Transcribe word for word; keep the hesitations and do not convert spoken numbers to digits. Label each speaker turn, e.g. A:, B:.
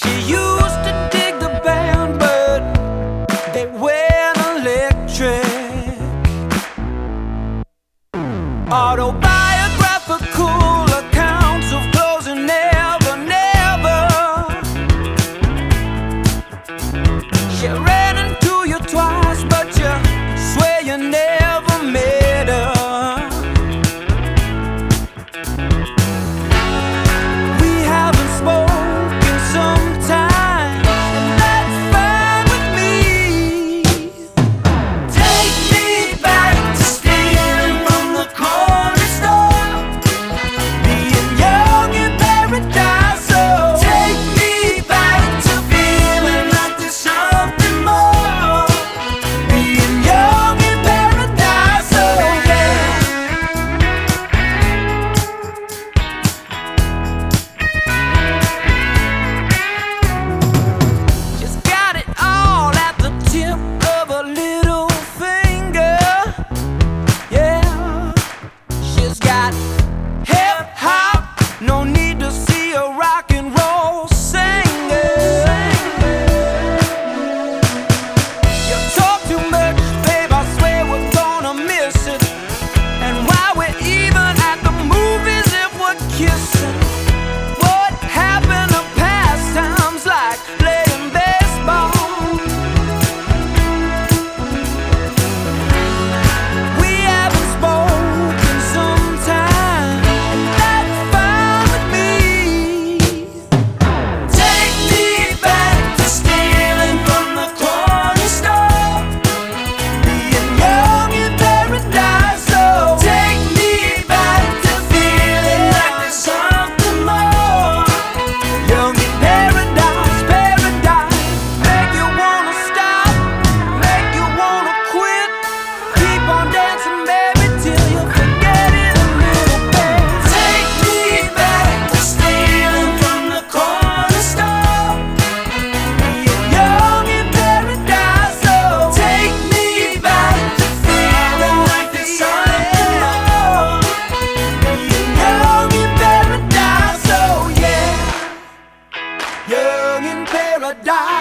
A: She used to dig the band, but they went electric. Autobiographical accounts of closing never, never. She ran into you twice, but you swear you never met her. We haven't spoken some time, and that's fine with me. Take me back to stealing from the corner store, being young in paradise. Oh, take me back to feeling like there's something more, being young in paradise. Oh, yeah. She's got it all at the tip of a little finger. Yeah, she's got hip hop, no need to see a rock and roll singer. You talk too much, babe, I swear we're gonna miss it. And while we're even at the movies, if we're kissing, what happened to pastimes like playing baseball? We haven't spoken some time, and that's fine with me. Take me back to stealing from the corner store, being young in paradise. Oh, take me back to feeling like there's something more, young in paradise, paradise. Make you wanna stop, make you wanna quit. Keep on dancing, baby, till you forget it a little bit. Take me back to stealing from the corner store, being young in paradise. Oh, take me back to feeling like there's something more, being young in paradise. Oh, yeah, young in paradise.